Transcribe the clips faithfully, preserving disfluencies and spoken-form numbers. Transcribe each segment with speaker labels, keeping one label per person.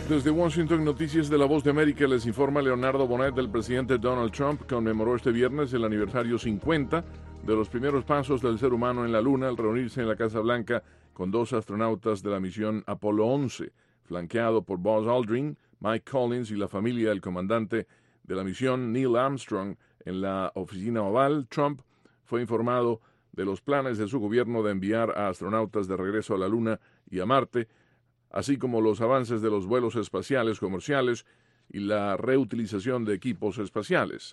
Speaker 1: Desde Washington, Noticias de la Voz de América, les informa Leonardo Bonet. El presidente Donald Trump conmemoró este viernes el aniversario cincuenta de los primeros pasos del ser humano en la Luna al reunirse en la Casa Blanca con dos astronautas de la misión Apolo once, flanqueado por Buzz Aldrin, Mike Collins y la familia del comandante de la misión Neil Armstrong. En la oficina oval, Trump fue informado de los planes de su gobierno de enviar a astronautas de regreso a la Luna y a Marte, así como los avances de los vuelos espaciales comerciales y la reutilización de equipos espaciales.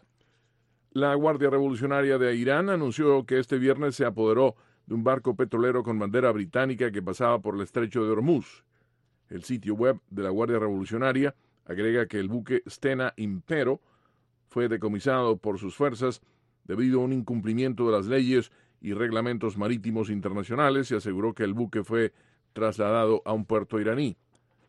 Speaker 1: La Guardia Revolucionaria de Irán anunció que este viernes se apoderó de un barco petrolero con bandera británica que pasaba por el estrecho de Hormuz. El sitio web de la Guardia Revolucionaria agrega que el buque Stena Impero fue decomisado por sus fuerzas debido a un incumplimiento de las leyes y reglamentos marítimos internacionales y aseguró que el buque fue trasladado a un puerto iraní.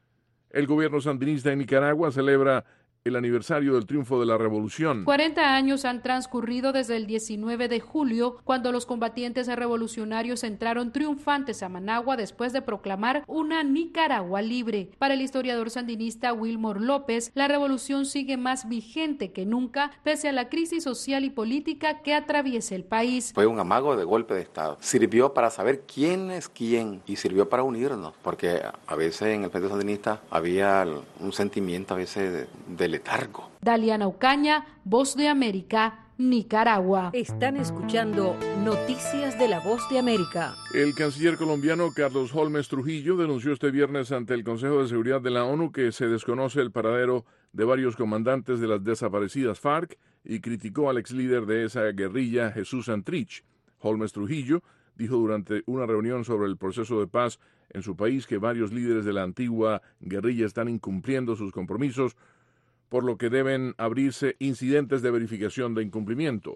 Speaker 1: El gobierno sandinista en Nicaragua celebra el aniversario del triunfo de la revolución.
Speaker 2: cuarenta años han transcurrido desde el diecinueve de julio, cuando los combatientes revolucionarios entraron triunfantes a Managua después de proclamar una Nicaragua libre. Para el historiador sandinista Wilmor López, la revolución sigue más vigente que nunca, pese a la crisis social y política que atraviesa el país.
Speaker 3: Fue un amago de golpe de Estado. Sirvió para saber quién es quién y sirvió para unirnos, porque a veces en el Frente Sandinista había un sentimiento a veces de, de letargo.
Speaker 2: Daliana Ucaña, Voz de América, Nicaragua.
Speaker 4: Están escuchando Noticias de la Voz de América.
Speaker 1: El canciller colombiano Carlos Holmes Trujillo denunció este viernes ante el Consejo de Seguridad de la ONU que se desconoce el paradero de varios comandantes de las desaparecidas FARC y criticó al ex líder de esa guerrilla, Jesús Santrich. Holmes Trujillo dijo durante una reunión sobre el proceso de paz en su país que varios líderes de la antigua guerrilla están incumpliendo sus compromisos, por lo que deben abrirse incidentes de verificación de incumplimiento.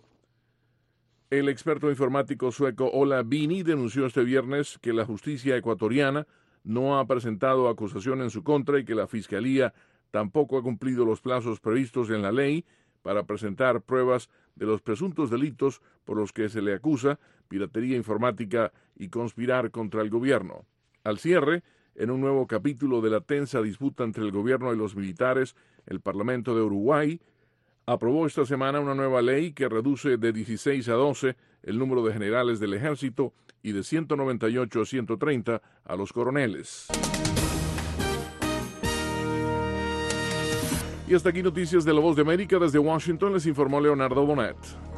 Speaker 1: El experto informático sueco Ola Bini denunció este viernes que la justicia ecuatoriana no ha presentado acusación en su contra y que la Fiscalía tampoco ha cumplido los plazos previstos en la ley para presentar pruebas de los presuntos delitos por los que se le acusa, piratería informática y conspirar contra el gobierno. Al cierre, en un nuevo capítulo de la tensa disputa entre el gobierno y los militares, el Parlamento de Uruguay aprobó esta semana una nueva ley que reduce de dieciséis a doce el número de generales del ejército y de ciento noventa y ocho a ciento treinta a los coroneles. Y hasta aquí Noticias de la Voz de América. Desde Washington les informó Leonardo Bonet.